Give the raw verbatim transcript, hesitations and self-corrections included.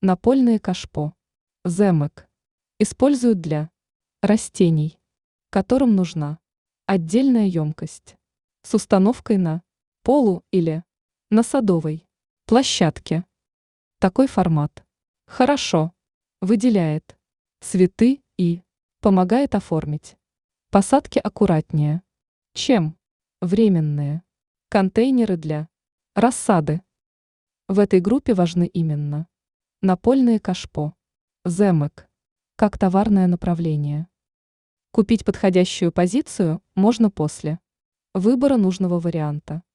Напольные кашпо. Земек. Используют для растений, которым нужна отдельная емкость с установкой на полу или на садовой площадке. Такой формат хорошо выделяет цветы и помогает оформить посадки аккуратнее, чем временные контейнеры для рассады. В этой группе важны именно напольные кашпо, земек, как товарное направление. Купить подходящую позицию можно после выбора нужного варианта.